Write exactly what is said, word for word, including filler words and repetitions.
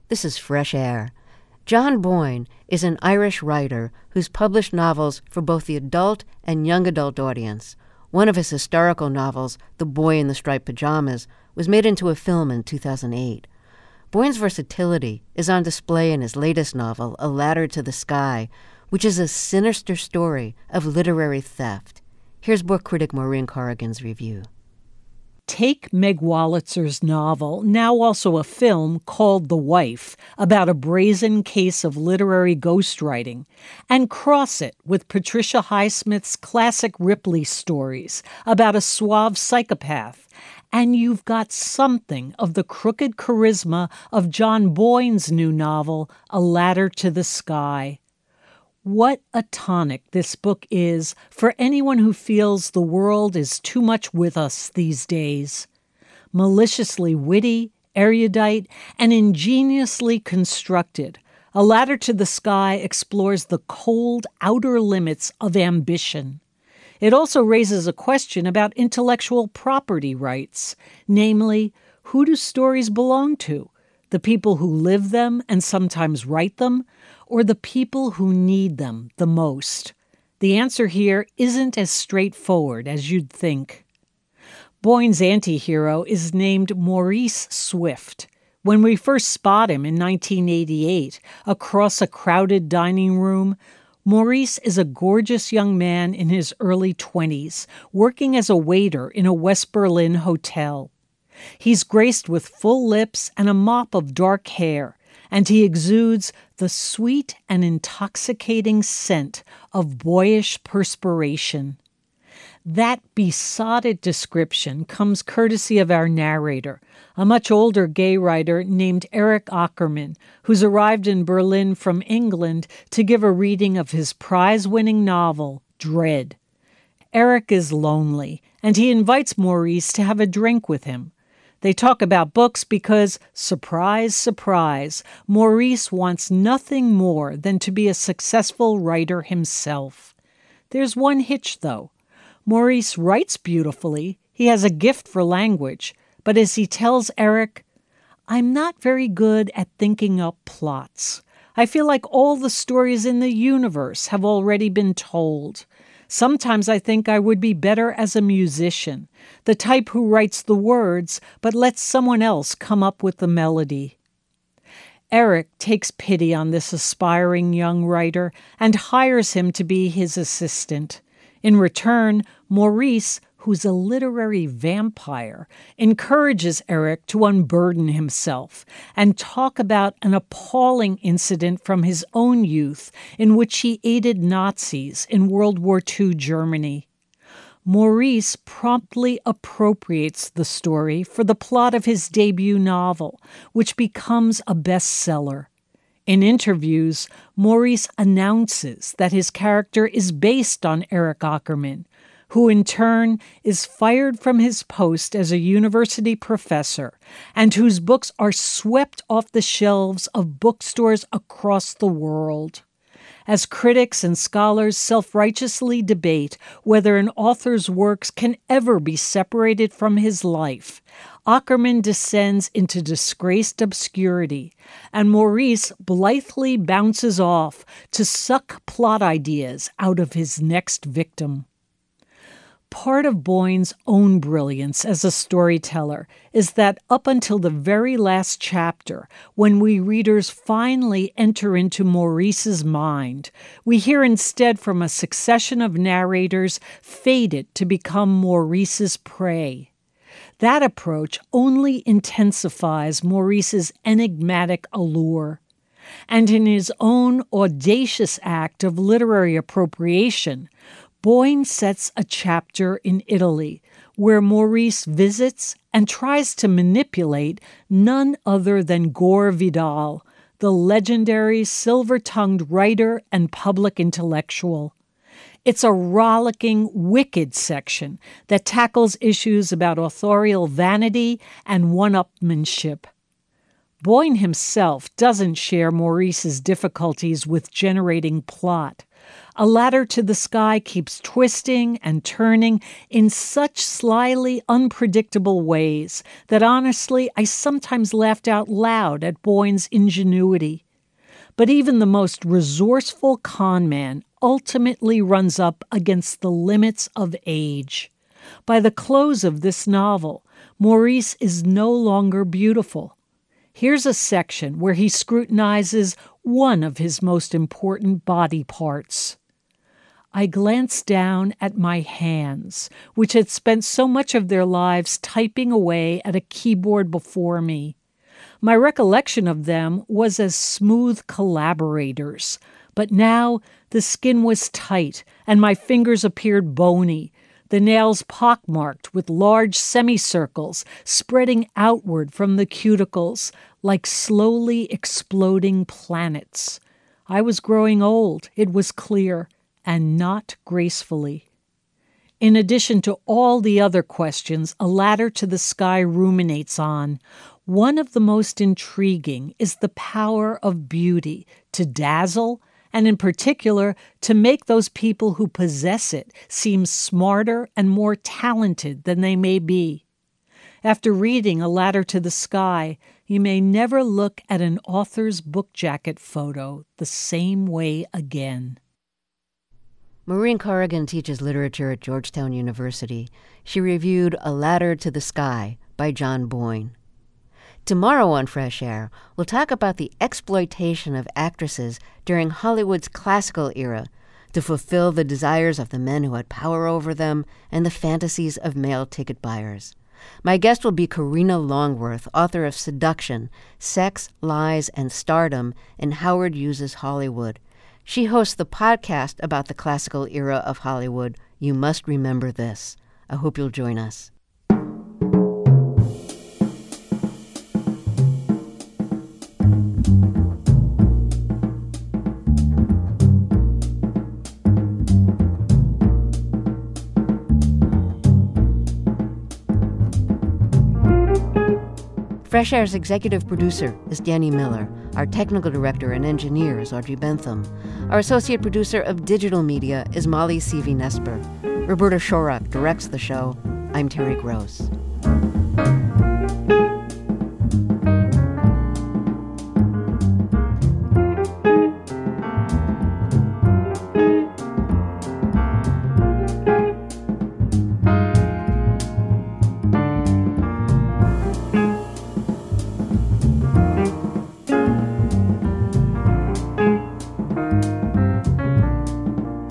This is Fresh Air. John Boyne is an Irish writer who's published novels for both the adult and young adult audience. One of his historical novels, The Boy in the Striped Pajamas, was made into a film in two thousand eight. Boyne's versatility is on display in his latest novel, A Ladder to the Sky, which is a sinister story of literary theft. Here's book critic Maureen Corrigan's review. Take Meg Wollitzer's novel, now also a film, called The Wife, about a brazen case of literary ghostwriting, and cross it with Patricia Highsmith's classic Ripley stories about a suave psychopath, and you've got something of the crooked charisma of John Boyne's new novel, A Ladder to the Sky. What a tonic this book is for anyone who feels the world is too much with us these days. Maliciously witty, erudite, and ingeniously constructed, A Ladder to the Sky explores the cold outer limits of ambition. It also raises a question about intellectual property rights, namely, who do stories belong to? The people who live them and sometimes write them, or the people who need them the most? The answer here isn't as straightforward as you'd think. Boyne's anti-hero is named Maurice Swift. When we first spot him in nineteen eighty-eight across a crowded dining room, Maurice is a gorgeous young man in his early twenties, working as a waiter in a West Berlin hotel. He's graced with full lips and a mop of dark hair, and he exudes the sweet and intoxicating scent of boyish perspiration. That besotted description comes courtesy of our narrator, a much older gay writer named Eric Ackerman, who's arrived in Berlin from England to give a reading of his prize-winning novel, Dread. Eric is lonely, and he invites Maurice to have a drink with him. They talk about books because, surprise, surprise, Maurice wants nothing more than to be a successful writer himself. There's one hitch, though. Maurice writes beautifully, he has a gift for language, but as he tells Eric, I'm not very good at thinking up plots. I feel like all the stories in the universe have already been told. Sometimes I think I would be better as a musician, the type who writes the words but lets someone else come up with the melody. Eric takes pity on this aspiring young writer and hires him to be his assistant. In return, Maurice, who's a literary vampire, encourages Eric to unburden himself and talk about an appalling incident from his own youth in which he aided Nazis in World War Two Germany. Maurice promptly appropriates the story for the plot of his debut novel, which becomes a bestseller. In interviews, Maurice announces that his character is based on Eric Ackerman, who in turn is fired from his post as a university professor and whose books are swept off the shelves of bookstores across the world. As critics and scholars self-righteously debate whether an author's works can ever be separated from his life, Ackerman descends into disgraced obscurity, and Maurice blithely bounces off to suck plot ideas out of his next victim. Part of Boyne's own brilliance as a storyteller is that up until the very last chapter, when we readers finally enter into Maurice's mind, we hear instead from a succession of narrators fated to become Maurice's prey. That approach only intensifies Maurice's enigmatic allure. And in his own audacious act of literary appropriation, Boyne sets a chapter in Italy where Maurice visits and tries to manipulate none other than Gore Vidal, the legendary silver-tongued writer and public intellectual. It's a rollicking, wicked section that tackles issues about authorial vanity and one-upmanship. Boyne himself doesn't share Maurice's difficulties with generating plot. A Ladder to the Sky keeps twisting and turning in such slyly unpredictable ways that honestly I sometimes laughed out loud at Boyne's ingenuity. But even the most resourceful con man ultimately runs up against the limits of age. By the close of this novel, Maurice is no longer beautiful. Here's a section where he scrutinizes one of his most important body parts. I glanced down at my hands, which had spent so much of their lives typing away at a keyboard before me. My recollection of them was as smooth collaborators, but now the skin was tight and my fingers appeared bony, the nails pockmarked with large semicircles spreading outward from the cuticles like slowly exploding planets. I was growing old, it was clear, and not gracefully. In addition to all the other questions A Ladder to the Sky ruminates on, one of the most intriguing is the power of beauty to dazzle and in particular to make those people who possess it seem smarter and more talented than they may be. After reading A Ladder to the Sky, you may never look at an author's book jacket photo the same way again. Maureen Corrigan teaches literature at Georgetown University. She reviewed A Ladder to the Sky by John Boyne. Tomorrow on Fresh Air, we'll talk about the exploitation of actresses during Hollywood's classical era to fulfill the desires of the men who had power over them and the fantasies of male ticket buyers. My guest will be Karina Longworth, author of Seduction, Sex, Lies, and Stardom in Howard Hughes' Hollywood. She hosts the podcast about the classical era of Hollywood, You Must Remember This. I hope you'll join us. Fresh Air's executive producer is Danny Miller. Our technical director and engineer is Audrey Bentham. Our associate producer of digital media is Molly Seavey-Nesper. Roberta Shorak directs the show. I'm Terry Gross.